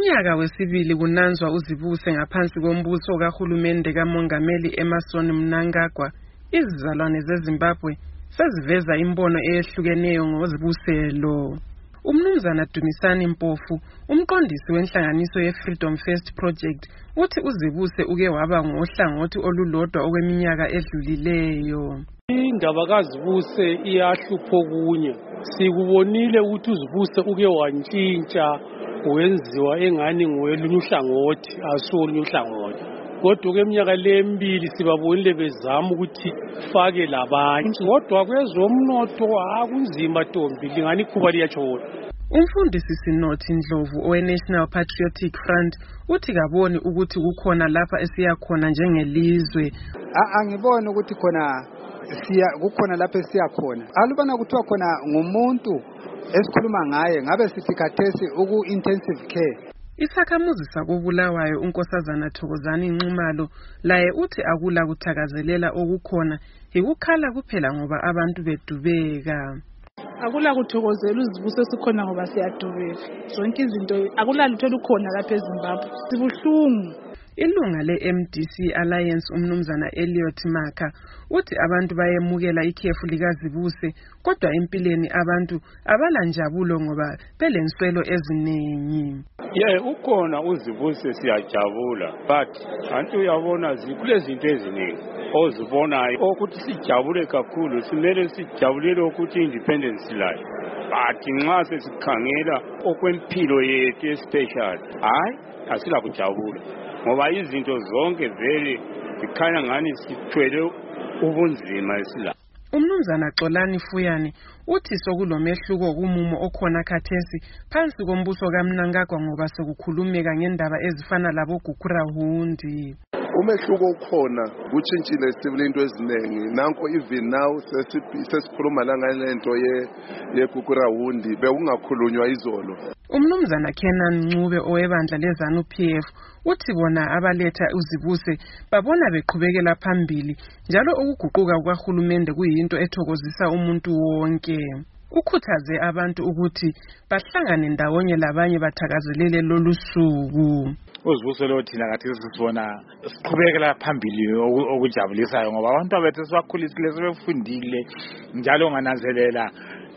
Umnyaka wesibili kunanzwa uzibuse ngaphansi kombuso kahulumende kaMongameli Emmerson Mnangagwa. Izizalwane zeZimbabwe seziveza imbono eyehlukeneyo ngozibuselo. Umnumzana Dumisani Mpofu, umqondisi wenhlanganiso ye-Freedom First Project, uthi uzibuse uke waba ngohlangothi olulodwa okweminyaka edlulileyo. Indaba kaZibuse iyahlupha okunye. Sikubonile ukuthi uzibuse uke wantshintsha wenziwa engani ngolunye uhlangothi asolunye uhlangothi. Kodwa kweminyaka lemibili sibabonile bezama ukuthi fake labanye. Kodwa kwezomnotho akunzima Ntombi, lingani ikhuba liyatshona. Umfundisi Sinothi Ndlovu owe-National Patriotic Front uthi kaboni ukuthi kukhona lapha esiyakhona njengelizwe. Angiboni ukuthi kukhona lapha esiyakhona. Alubana kuthiwa khona ngumuntu esikhuluma ngaye ngabe sithi khathesi intensive care. Isakhamuzi sakobulawayo uNkosazana Thokozani Nxumalo laye uthi akula kuthakazelela okukhona ikukhala kuphela ngoba abantu bedubeka. Akula kuthokozela uzibuse sikhona ngoba siyadubeka. Zonke izinto akula lutho lukhona lapha eZimbabwe. Sibuhlungu. Ilunga le-MDC Alliance umnumzana Elliot Maka uthi abantu bayemukela ikhefu likazibuse kodwa empilweni abantu abalanjabulo ngoba belenswelo eziningi. Ukhona uzibuse siyajabula but antu uyabona kulezinto eziningi ozibonayo ukuthi sijabule kakhulu simele sijabulele ukuthi independence life but nxa sesikhangela okwempilo yethu especially asila kujabula ngoba izinto zonke vele zikhanya ngani sithwele ubunzima esila. Umnumzana Xolani Fuyani uthi sokulomehluko kumumo okhona khathesi phansi kombuso kaMnangagwa ngoba sekukhulumeka ngendaba ezifana labo Gukurahundi. Umehluko ukhona kuchintshile sibili into eziningi nanko even now sesikhuluma la ngalento yeGukurahundi bekungakhulunywa izolo. Umnumzana Kenan Ncube owebandla leZANU-PF uthi bona abaletha uzibuse babona beqhubekela phambili njalo ukuguquka kwahulumende kuyinto ethokozisa umuntu wonke. Ukhuthaze abantu ukuthi bahlangane ndawonye labanye bathakazelele lolu suku. Uzibuse lo thina ngathi sisibona siqhubekela phambili okujabulisayo ngoba abantu abethu sibakhulisile sebefundile njalo ngananzelela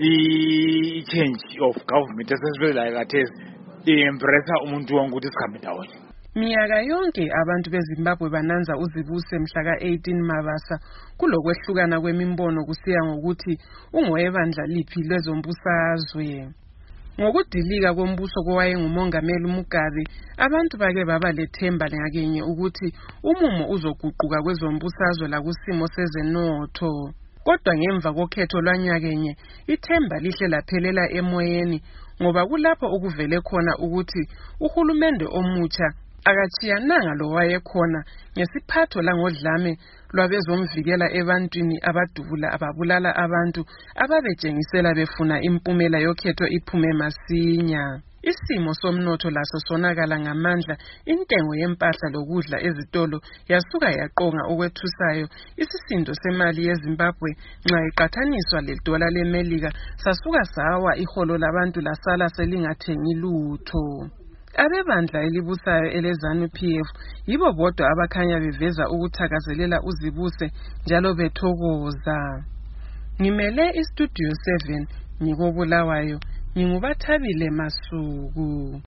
i-change of government esesibelayo khathesi i-embrace umuntu wonke ukuthi sikhambe ndawonye. Minyaka yonke abantu beZimbabwe bananza uzibuse mhla ka-18 Mabasa kulokwehlukana kwemimbono kusiya ngokuthi ungowebandla liphi lezombusazwe. Ngokudilika kombuso kowayengumongameli Mugabe, abantu bake baba lethemba ngakenye ukuthi umumo uzoguquka kwezombusazwe lakusimo sezenotho. Kodwa ngemva kokhetho lwanyakenye, ithemba lihle laphelela emoyeni ngoba kulapho okuvele khona ukuthi uhulumende omutsha akachiyananga lo wayekhona ngesiphatho langodlame lwabezomvikela ebantwini abadubula ababulala abantu ababejengisela befuna impumela yokhetho iphume masinya. Isimo somnotho laso sonakala ngamandla, intengo yempahla lokudla ezitolo yasuka yaqonga okwethusayo. Isisindo semali yeZimbabwe nxa iqathaniswa ledola leMelika sasuka sawa iholo labantu lasala selingathengi lutho. Abebandla elibusayo eleZANU-PF yibo bodwa abakhanya beveza ukuthakazelela uzibuse njalo bethokoza. Ngimele iStudio 7 ngikobulawayo, nginguBathabile Masuku.